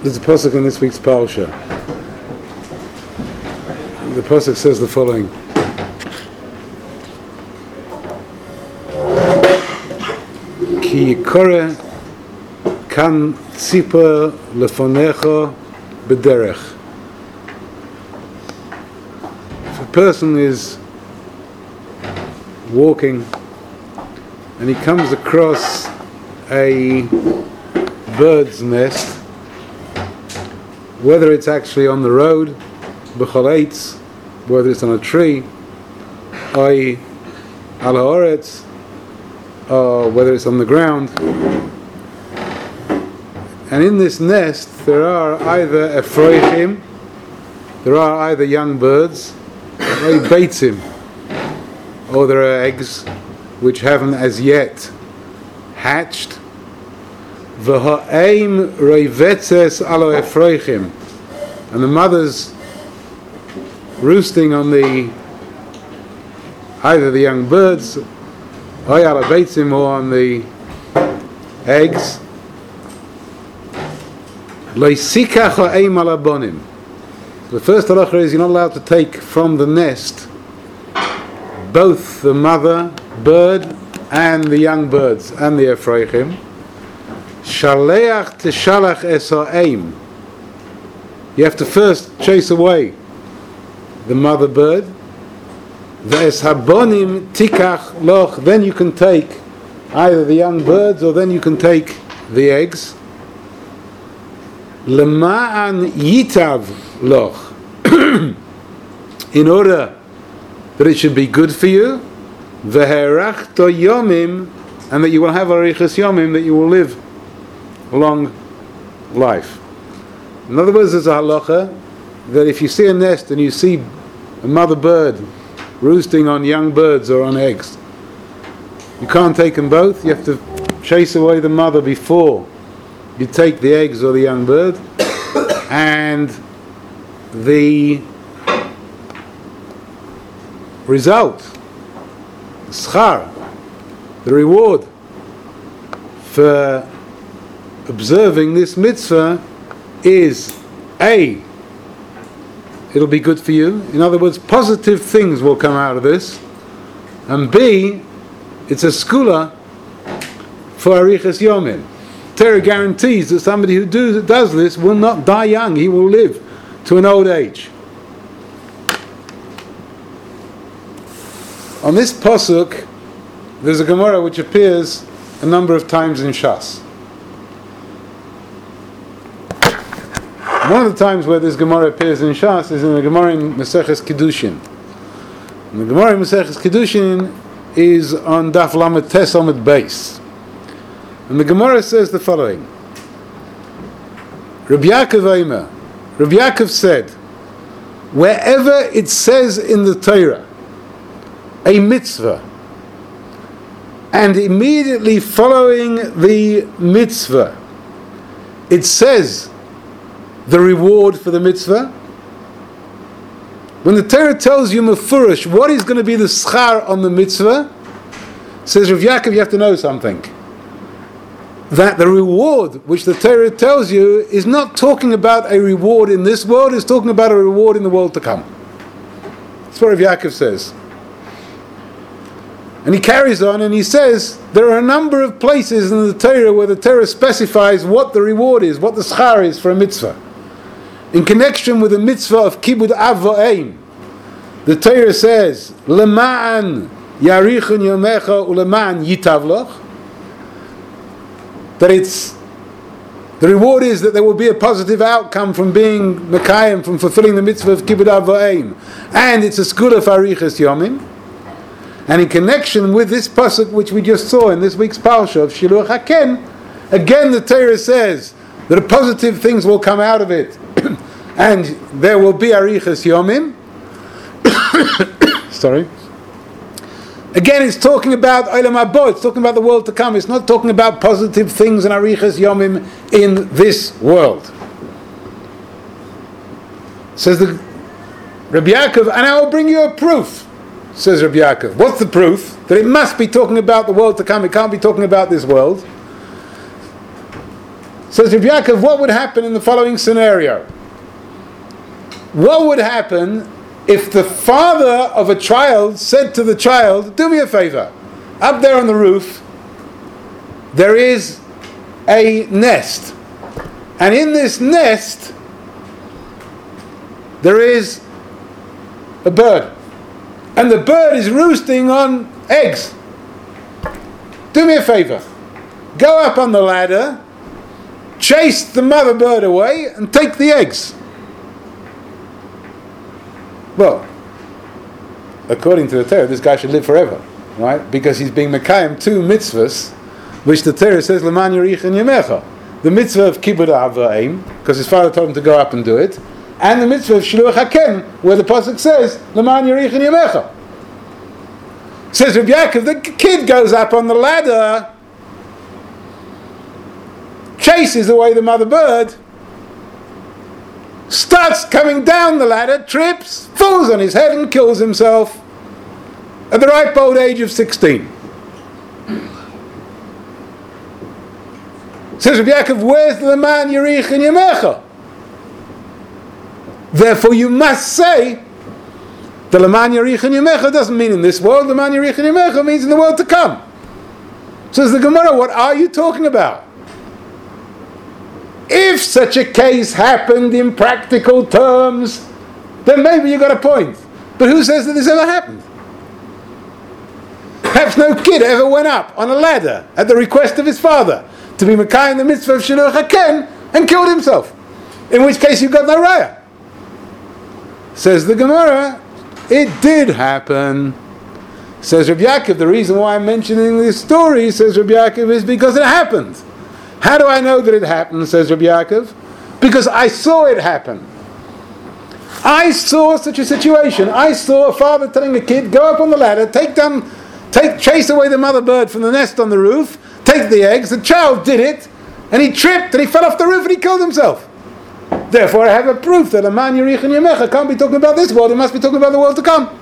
There's a pasuk in this week's parsha. The pasuk says the following: Ki yikore kan tzipa lefonecha b'derech. If a person is walking and he comes across a bird's nest, whether it's actually on the road, b'chol eitz, whether it's on a tree, ay al haaretz, or whether it's on the ground, and in this nest there are either efroichim, there are either young birds, or beitzim, or there are eggs which haven't as yet hatched. V'ha'eim reivetzes alo efroichim, and the mother's roosting on either the young birds, or ala beitzim, or on the eggs. Leisikach ha'eim ala bonim. The first halacha is you're not allowed to take from the nest both the mother bird and the young birds and the efroichim. Shaleach teshalach es ha'eim. You have to first chase away the mother bird. Ve'es habonim tikach loch. Then you can take either the young birds or then you can take the eggs. Lema'an yitav loch. In order that it should be good for you. Ve'herachto yomim, and that you will have arichas yomim, that you will live a long life. In other words, there's a halacha that if you see a nest and you see a mother bird roosting on young birds or on eggs, you can't take them both. You have to chase away the mother before you take the eggs or the young bird. And the result, the schar, the reward for observing this mitzvah is A, it'll be good for you. In other words, positive things will come out of this. And B, it's a skula for arichas yomim. Torah guarantees that somebody who does this will not die young. He will live to an old age. On this pasuk, there's a Gemara which appears a number of times in Shas. One of the times where this Gemara appears in Shas is in the Gemara in Maseches Kiddushin. And the Gemara in Maseches Kiddushin is on Daf Lamed Tes Amud Beis. And the Gemara says the following: Rabbi Yaakov said, wherever it says in the Torah a mitzvah, and immediately following the mitzvah it says the reward for the mitzvah, when the Torah tells you mefurish what is going to be the schar on the mitzvah, says Rav Yaakov, you have to know something. That the reward which the Torah tells you is not talking about a reward in this world, it's talking about a reward in the world to come. That's what Rav Yaakov says. And he carries on and he says there are a number of places in the Torah where the Torah specifies what the reward is, what the schar is for a mitzvah. In connection with the mitzvah of kibud av va'eim, the Torah says lema'an yarichun yomecha ulema'an yitav loch, that the reward is that there will be a positive outcome from being Mekayim, from fulfilling the mitzvah of Kibbud Av Va'eim, and it's a skula for Arichas Yomim. And in connection with this pasuk which we just saw in this week's parsha of Shiluach Haken, again the Torah says that positive things will come out of it, and there will be Arichas Yomim. Sorry. Again, it's talking about Olam Haba, it's talking about the world to come. It's not talking about positive things and Arichas Yomim in this world. Says the Rabbi Yaakov, and I will bring you a proof, says Rabbi Yaakov. What's the proof? That it must be talking about the world to come. It can't be talking about this world. Says Rabbi Yaakov, what would happen in the following scenario? What would happen if the father of a child said to the child, do me a favor, up there on the roof, there is a nest. And in this nest, there is a bird. And the bird is roosting on eggs. Do me a favor. Go up on the ladder, chase the mother bird away, and take the eggs. Well, according to the Torah, this guy should live forever, right? Because he's being mekayim two mitzvahs, which the Torah says, L'man yarich and yamecha. The mitzvah of kibbud avayim, because his father told him to go up and do it, and the mitzvah of shiluach haken, where the pasuk says, L'man yarich and yamecha. Says Rabbi Yaakov, the kid goes up on the ladder, chases away the mother bird, starts coming down the ladder, trips, falls on his head and kills himself at the ripe old age of 16. Says Rabbi Yaakov, where's the man Yerich and Yemecha? Therefore you must say the Laman Yerich and Yemecha doesn't mean in this world, the Laman Yerich and Yemecha means in the world to come. Says the Gemara, what are you talking about? If such a case happened in practical terms, then maybe you got a point. But who says that this ever happened? Perhaps no kid ever went up on a ladder at the request of his father to be Mekayim the mitzvah of Shiluach HaKen and killed himself. In which case you got no raya. Says the Gemara, it did happen. Says Rabbi Yaakov, the reason why I'm mentioning this story, says Rabbi Yaakov, is because it happened. How do I know that it happened, says Rabbi Yaakov? Because I saw it happen. I saw such a situation. I saw a father telling a kid, go up on the ladder, chase away the mother bird from the nest on the roof, take the eggs. The child did it, and he tripped, and he fell off the roof, and he killed himself. Therefore, I have a proof that a man Yerich and Yemecha can't be talking about this world, it must be talking about the world to come.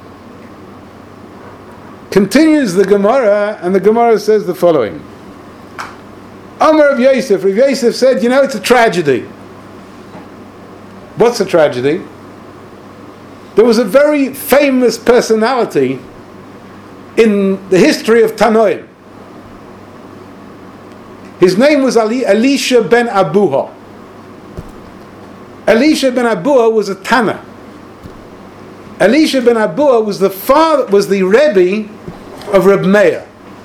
Continues the Gemara, and the Gemara says the following. Amar of Yosef, Rav Yosef said, it's a tragedy. What's a tragedy? There was a very famous personality in the history of Tanoim. His name was Elisha ben Abuha. Elisha ben Abuha was a Tana. Elisha ben Abuha was the Rebbe of Reb Meir.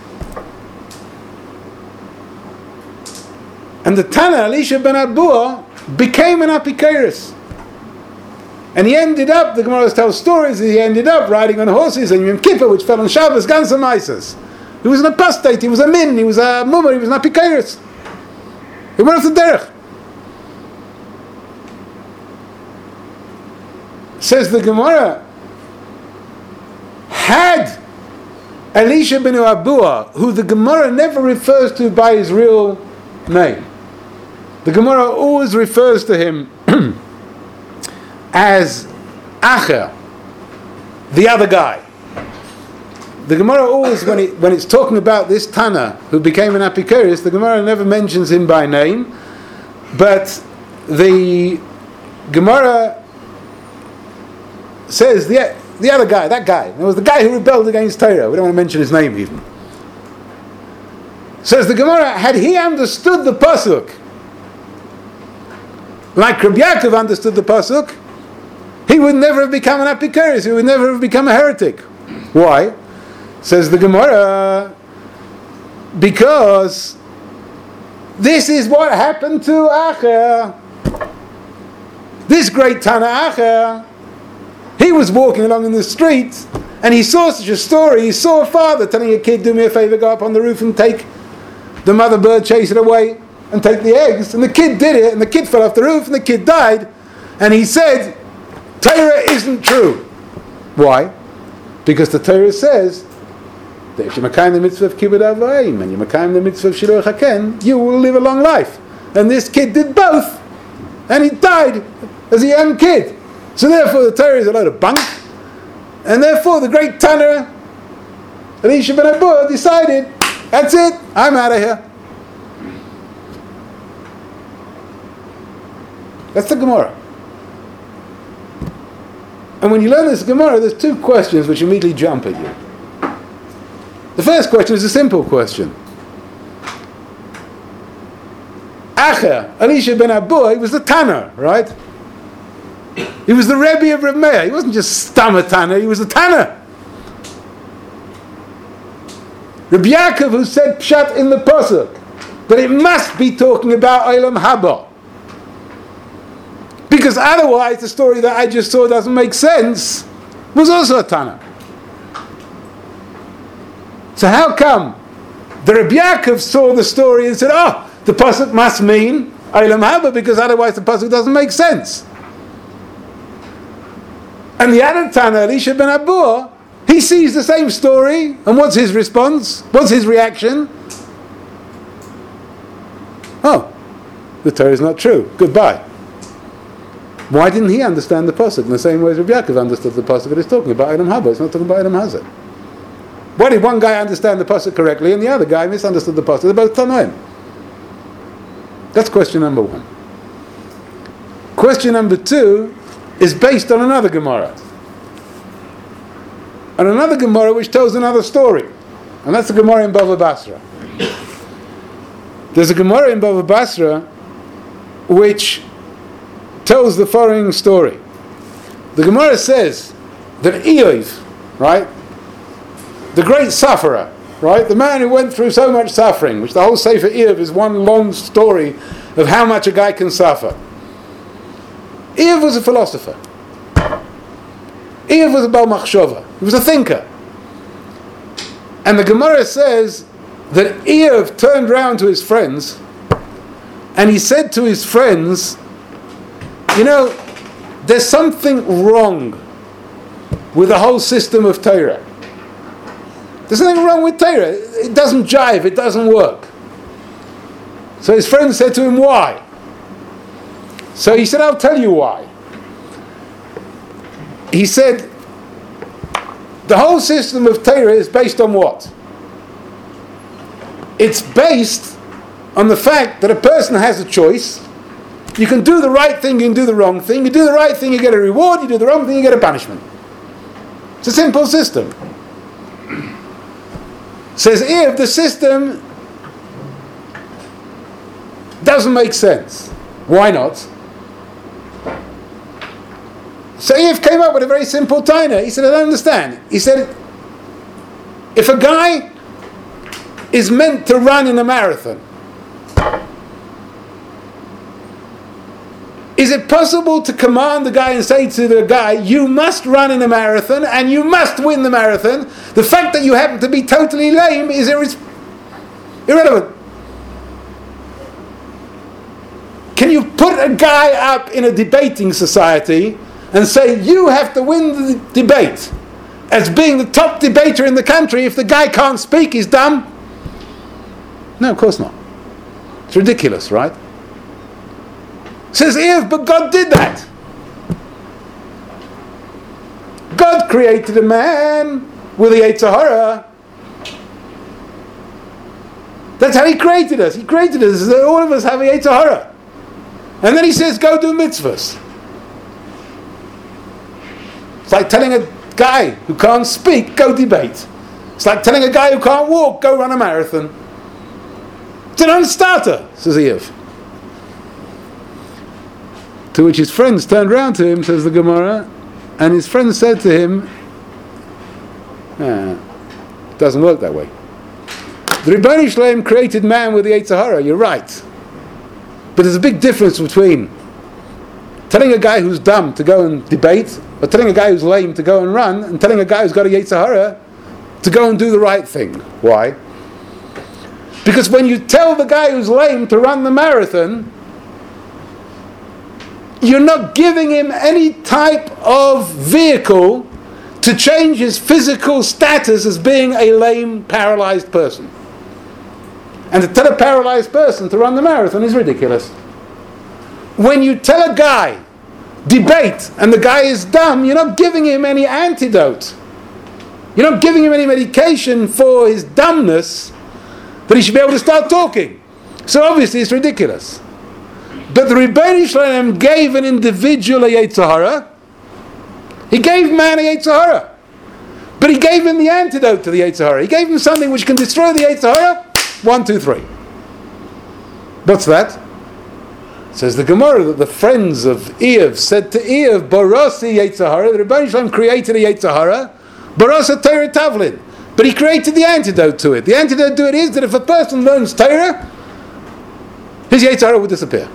And the Tana, Elisha ben Abuha, became an Apikoros. And he ended up, the Gemara tells stories, he ended up riding on horses in Yom Kippur, which fell on Shabbos, Gans HaMaisas. He was an apostate, he was a min, he was a mummer, he was an Apikoros. He went off the derech. Says the Gemara, had Elisha ben Abuha, who the Gemara never refers to by his real name, the Gemara always refers to him as Acher, the other guy. The Gemara always, when it's talking about this Tana who became an Apikoros, the Gemara never mentions him by name, but the Gemara says the other guy, that guy. It was the guy who rebelled against Torah. We don't want to mention his name even. Says the Gemara, had he understood the pasuk like Rabbi Yaakov understood the pasuk, he would never have become an Apikoros. He would never have become a heretic. Why? Says the Gemara, because this is what happened to Acher. This great Tana Acher, he was walking along in the street and he saw such a story. He saw a father telling a kid, do me a favor, go up on the roof and take the mother bird, chase it away and take the eggs. And the kid did it, and the kid fell off the roof and the kid died. And he said, Torah isn't true. Why? Because the Torah says that if you're Mekayim the mitzvah of kibbud avayim and you're Mekayim the mitzvah of shiluach haken, you will live a long life. And this kid did both, and he died as a young kid. So therefore the Torah is a load of bunk, and therefore the great Tana Elisha ben Abuha decided, that's it, I'm out of here. That's the Gemara. And when you learn this Gemara, there's two questions which immediately jump at you. The first question is a simple question. Acher, Elisha ben Abua, he was the Tanner, right? He was the Rebbe of Reb Meir. He wasn't just Stammer Tanner, he was the Tanner. Rabbi Yaakov, who said Pshat in the Pasuk, that it must be talking about Olam Haba. Because otherwise the story that I just saw doesn't make sense, was also a Tanner. So how come the Rabbi Yaakov saw the story and said, oh, the Pasuk must mean Olam Haba, because otherwise the Pasuk doesn't make sense. And the other Tanner, Elisha ben Abua, he sees the same story, and what's his response? What's his reaction? Oh, the Torah is not true. Goodbye. Why didn't he understand the Pasuk in the same way as Rabbi Yaakov understood the Pasuk that he's talking about Olam Haba? It's not talking about Olam Hazeh. Why did one guy understand the Pasuk correctly and the other guy misunderstood the Pasuk? They're both Tanoim. That's question number one. Question number two is based on another Gemara. And another Gemara which tells another story. And that's the Gemara in Bava Basra. There's a Gemara in Bava Basra which tells the following story. The Gemara says that Eov, right, the great sufferer, right, the man who went through so much suffering, which the whole Sefer Eov is one long story of how much a guy can suffer. Eov was a philosopher. Eov was a Baal Machshava. He was a thinker. And the Gemara says that Eov turned round to his friends and he said to his friends, you know, there's something wrong with the whole system of Torah. There's something wrong with Torah. It doesn't jive, it doesn't work. So his friend said to him, why? So he said, I'll tell you why. He said, the whole system of Torah is based on what? It's based on the fact that a person has a choice. You can do the right thing, you can do the wrong thing. You do the right thing, you get a reward. You do the wrong thing, you get a punishment. It's a simple system. Says if the system doesn't make sense, why not? So Eov came up with a very simple taina. He said, I don't understand. He said, if a guy is meant to run in a marathon, is it possible to command the guy and say to the guy, you must run in a marathon and you must win the marathon? The fact that you happen to be totally lame is irrelevant. Can you put a guy up in a debating society and say, you have to win the debate as being the top debater in the country? If the guy can't speak, he's dumb? No, of course not. It's ridiculous, right? Says Eov, but God did that. God created a man with the Yetzer Hara. That's how He created us. He created us so that all of us have a Yetzer Hara. And then He says, go do mitzvahs. It's like telling a guy who can't speak, go debate. It's like telling a guy who can't walk, go run a marathon. It's a non-starter, says Eov. To which his friends turned round to him, says the Gemara, and his friends said to him, it doesn't work that way. The Ribono Shel Olam created man with the Yetzer Hara, you're right. But there's a big difference between telling a guy who's dumb to go and debate, or telling a guy who's lame to go and run, and telling a guy who's got a Yetzer Hara to go and do the right thing. Why? Because when you tell the guy who's lame to run the marathon, you're not giving him any type of vehicle to change his physical status as being a lame, paralyzed person. And to tell a paralyzed person to run the marathon is ridiculous. When you tell a guy, debate, and the guy is dumb, you're not giving him any antidote. You're not giving him any medication for his dumbness that he should be able to start talking. So obviously it's ridiculous. But the Rebbeinu Shalom gave an individual a Yetzer Hara. He gave man a Yetzer Hara. But he gave him the antidote to the Yetzer Hara. He gave him something which can destroy the Yetzer Hara. 1, 2, 3. What's that? Says the Gemara that the friends of Eev said to Eev, Barasi Yetzer Hara, the Rebbeinu Shalom created a Yetzer Hara, Barasa Torah Tavlin. But he created the antidote to it. The antidote to it is that if a person learns Torah, his Yetzer Hara will disappear.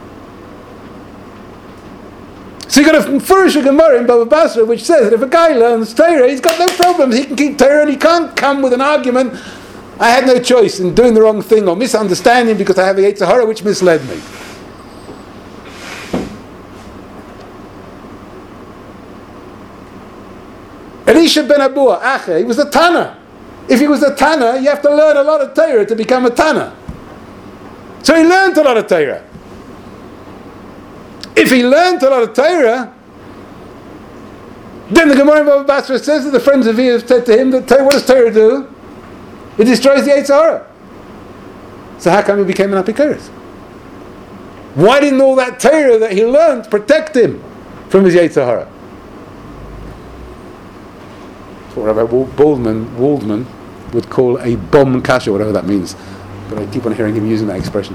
So you got a Furush Gemara in Baba Basra which says that if a guy learns Torah, he's got no problems. He can keep Torah and he can't come with an argument, I had no choice in doing the wrong thing or misunderstanding because I have a Yetzer Hara which misled me. Elisha ben Abua, Ache, he was a Tana. If he was a Tana, you have to learn a lot of Torah to become a Tana. So he learned a lot of Torah. If he learned a lot of Torah, then the Gemara in Baba Basra says that the friends of Eev said to him that what does Torah do? It destroys the Yetzer Hara. So how come he became an Apikoros? Why didn't all that Torah that he learned protect him from his Yetzer Hara? That's what Rabbi Waldman would call a bomb kasha, whatever that means. But I keep on hearing him using that expression.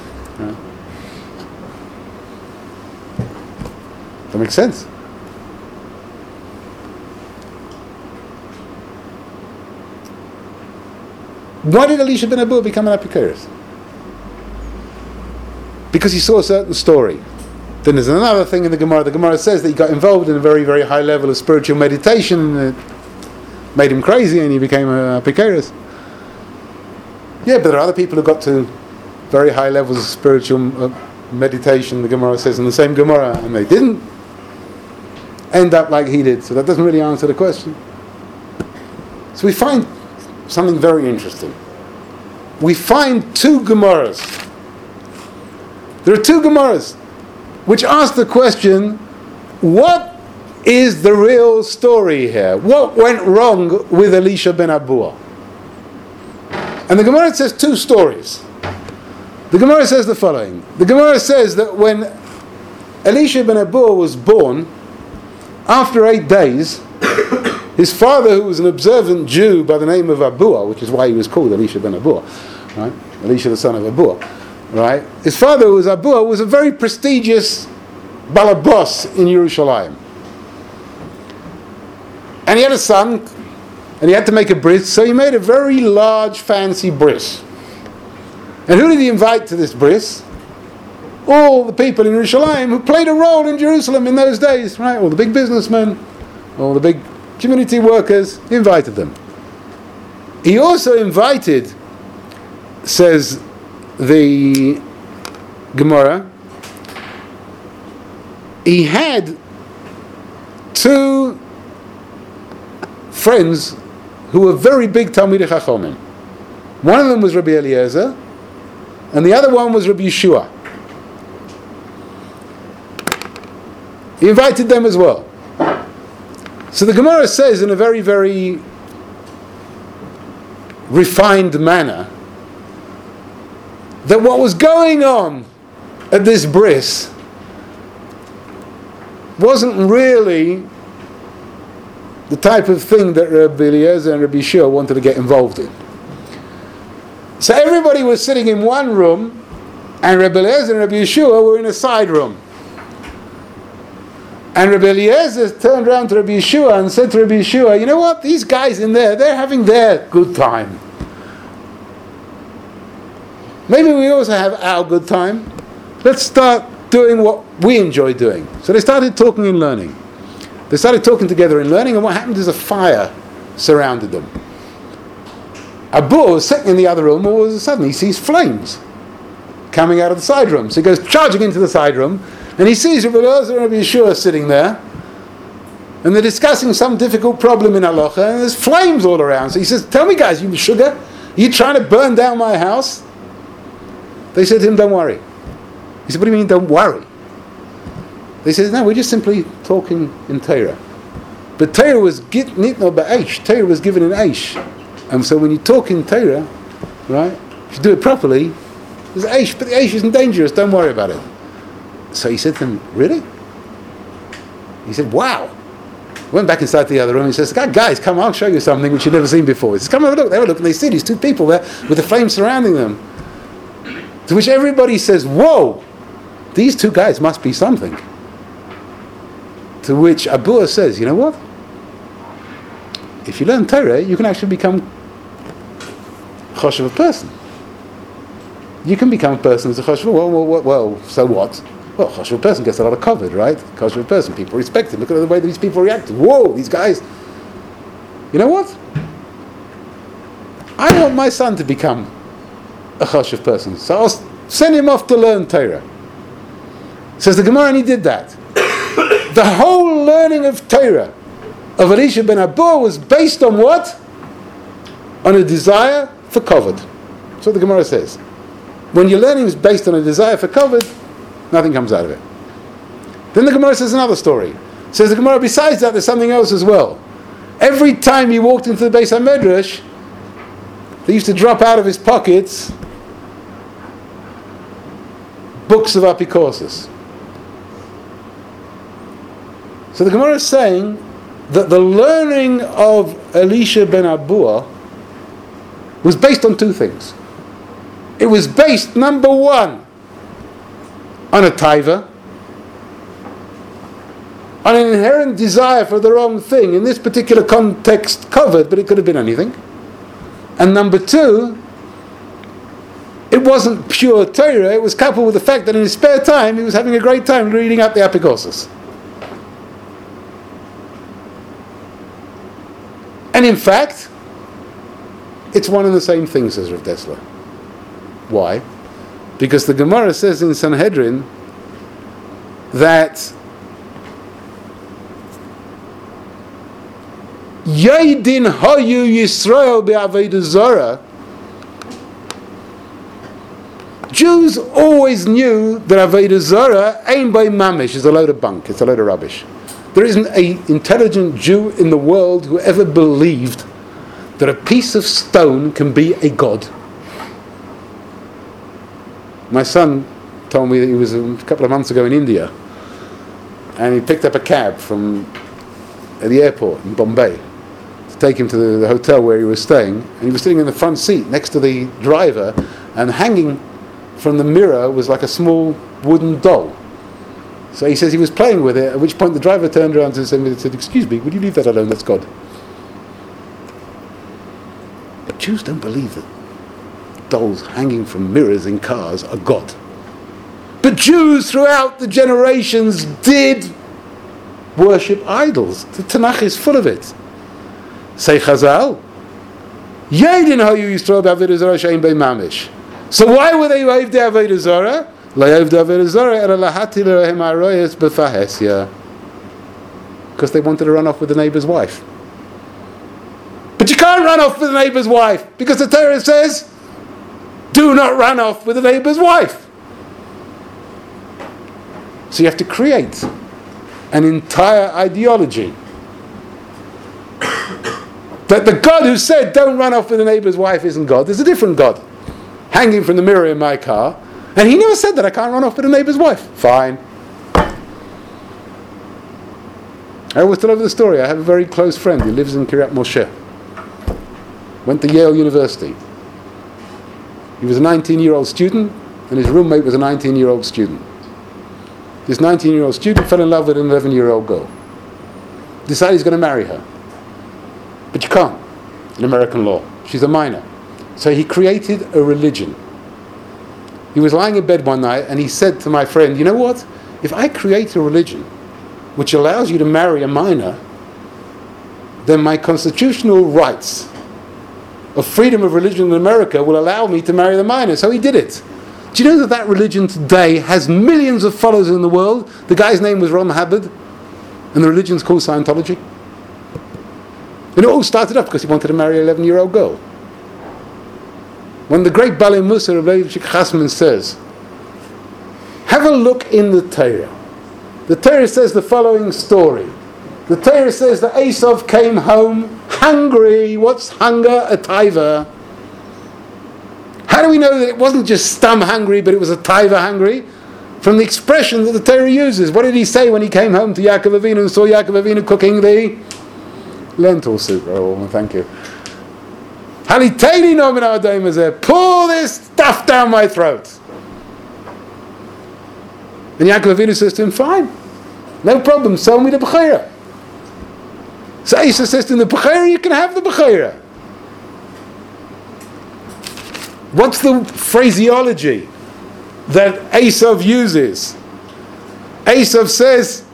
That makes sense. Why did Elisha ben Abua become an Apikoros? Because he saw a certain story. Then there's another thing in the Gemara. The Gemara says that he got involved in a very, very high level of spiritual meditation, and it made him crazy, and he became an Apikoros. Yeah, but there are other people who got to very high levels of spiritual meditation, the Gemara says in the same Gemara, and they didn't end up like he did. So that doesn't really answer the question. So we find something very interesting. We find two Gemaras. There are two Gemaras which ask the question, what is the real story here? What went wrong with Elisha ben Abua? And the Gemara says two stories. The Gemara says the following. The Gemara says that when Elisha ben Abua was born, after 8 days, his father, who was an observant Jew by the name of Abua, which is why he was called Elisha ben Abua, right? Elisha the son of Abua, right? His father, who was Abua, was a very prestigious balabos in Yerushalayim. And he had a son, and he had to make a bris, so he made a very large, fancy bris. And who did he invite to this bris? All the people in Yerushalayim who played a role in Jerusalem in those days, right? All the big businessmen, all the big community workers, he invited them. He also invited, says the Gemara, he had two friends who were very big Talmidei Chachamim. One of them was Rabbi Eliezer, and the other one was Rabbi Yeshua. He invited them as well. So the Gemara says in a very, very refined manner that what was going on at this bris wasn't really the type of thing that Rabbi Eliezer and Rabbi Yeshua wanted to get involved in. So everybody was sitting in one room, and Rabbi Eliezer and Rabbi Yeshua were in a side room. And Rabbi Eliezer turned around to Rabbi Yeshua and said to Rabbi Yeshua, you know what, these guys in there, they're having their good time. Maybe we also have our good time. Let's start doing what we enjoy doing. So they started talking and learning. They started talking together and learning, and what happened is a fire surrounded them. Abu was sitting in the other room, all of a sudden he sees flames coming out of the side room. So he goes charging into the side room, and he sees Rabbi Eliezer and Rabbi Yeshua sitting there, and they're discussing some difficult problem in halacha, and there's flames all around. So he says, tell me guys, you sugar, are you trying to burn down my house? They said to him, don't worry. He said, what do you mean, don't worry? They said, no, we're just simply talking in Torah. But Torah was nitno ba'esh. Torah was given in eish. And so when you talk in Torah, right, if you do it properly, there's eish, but the eish isn't dangerous, don't worry about it. So he said to him, really? He said, wow. Went back inside the other room. He says, guys, come on, I'll show you something which you've never seen before. He says, come have a look. They have a look, and they see these two people there with the flames surrounding them. To which everybody says, whoa, these two guys must be something. To which Abua says, you know what? If you learn Torah, you can actually become choshev a person. You can become a person who's a choshev. Well, so what? Well, choshev a person gets a lot of covered, right? Choshev a person, people respect him. Look at the way that these people reacted. Whoa, these guys. You know what? I want my son to become a choshev person. So I'll send him off to learn Torah. Says the Gemara, and he did that. The whole learning of Torah of Elisha ben Abur was based on what? On a desire for kavod. That's what the Gemara says. When your learning is based on a desire for kavod, nothing comes out of it. Then the Gemara says another story. Says the Gemara, besides that, there's something else as well. Every time he walked into the Beis HaMedrash, they used to drop out of his pockets books of Apikosis. So the Gemara is saying that the learning of Elisha ben Abua was based on two things. It was based, number one, on a taiva, on an inherent desire for the wrong thing, in this particular context covered, but it could have been anything. And number two, it wasn't pure Torah, it was coupled with the fact that in his spare time he was having a great time reading up the Apikosis. And in fact, it's one and the same thing, says Rav Dessler. Why? Because the Gemara says in Sanhedrin that Yaidin Hayu Yisrael be'Avodah Zarah. Jews always knew that Avodah Zarah ain't by mamish, is a load of bunk, it's a load of rubbish. There isn't an intelligent Jew in the world who ever believed that a piece of stone can be a god. My son told me that he was a couple of months ago in India, and he picked up a cab from at the airport in Bombay to take him to the hotel where he was staying, and he was sitting in the front seat next to the driver, and hanging from the mirror was like a small wooden doll. So he says he was playing with it, at which point the driver turned around and said, excuse me, would you leave that alone, that's God. But Jews don't believe that dolls hanging from mirrors in cars are God. But Jews throughout the generations did worship idols. The Tanakh is full of it. Say Chazal, Yedin hayu Yisrael b'Avodah Zarah she'ein bei mamish. So why were they Ovdei Avodah Zarah? Because they wanted to run off with the neighbor's wife. But you can't run off with the neighbor's wife, because the Torah says, do not run off with the neighbor's wife. So you have to create an entire ideology that the God who said don't run off with the neighbor's wife isn't God. There's a different God hanging from the mirror in my car. And he never said that I can't run off with a neighbor's wife. Fine. I always tell over the story. I have a very close friend who lives in Kiryat Moshe. Went to Yale University. He was a 19-year-old student, and his roommate was a 19-year-old student. This 19-year-old student fell in love with an 11-year-old girl. Decided he's going to marry her. But you can't, in American law. She's a minor. So he created a religion. He was lying in bed one night and he said to my friend, you know what? If I create a religion which allows you to marry a minor, then my constitutional rights of freedom of religion in America will allow me to marry the minor. So he did it. Do you know that that religion today has millions of followers in the world? The guy's name was Ron Hubbard, and the religion's called Scientology. And it all started up because he wanted to marry an 11-year-old girl. When the great Balei Musa of Leibshik Chasman says, have a look in the Torah. The Torah says the following story. The Torah says that Esav came home hungry. What's hunger? A taiva. How do we know that it wasn't just stam hungry, but it was a taiva hungry? from the expression that the Torah uses. What did he say when he came home to Yaakov Avinu and saw Yaakov Avinu cooking the lentil soup? Oh, thank you. Halitayni no min ha'adayim hazeh. Pull this stuff down my throat. And Yaakov Avinu says to him, fine, no problem, sell me the bechira. So Esav says to him, the bechira, you can have the bechira. What's the phraseology that Esav uses? Esav says,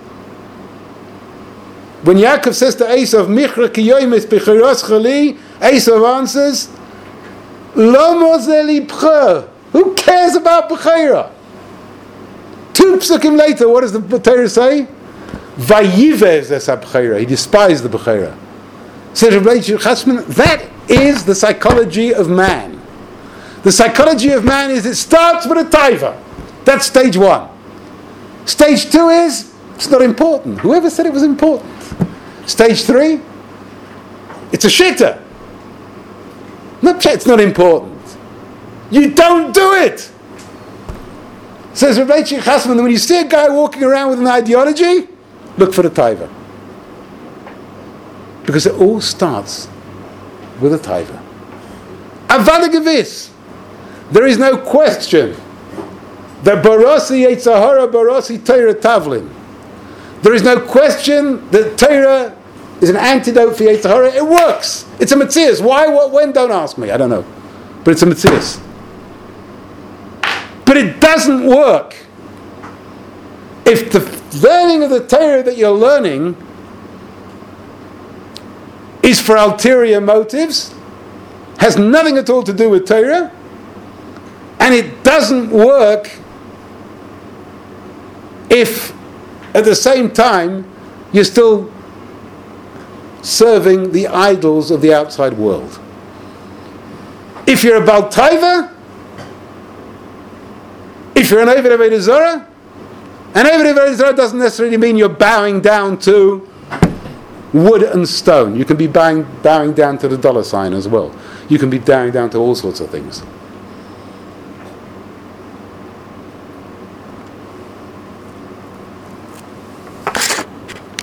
when Yaakov says to Esav, Michra ki yoymes bechiras chali, Esav answers, Lo mozeli b'cha. Who cares about bechira? 2 psukim later, what does the Torah say? Vayivez es ha-bechira. He despised the bechira. Says Rabbi Chasman, that is the psychology of man. The psychology of man is it starts with a taiva. That's stage 1. Stage 2 is, it's not important. Whoever said it was important? Stage 3, it's a shitta. No, it's not important. You don't do it. Says Rabbi Chasman, when you see a guy walking around with an ideology, look for the taiva. Because it all starts with a taiva. Avada gevis. There is no question that Barasi Yetzahara, Barasi Torah Tavlin. There is no question that Torah is an antidote for Yetzahara. It works. It's a Metzias. Why, what, when? Don't ask me. I don't know. But it's a Metzias. But it doesn't work if the learning of the Torah that you're learning is for ulterior motives, has nothing at all to do with Torah, and it doesn't work if at the same time you're still serving the idols of the outside world. If you're a Baal Taiva, if you're an Oved Avodah Zarah, an Oved Avodah Zarah doesn't necessarily mean you're bowing down to wood and stone. You can be bowing down to the dollar sign as well. You can be bowing down to all sorts of things.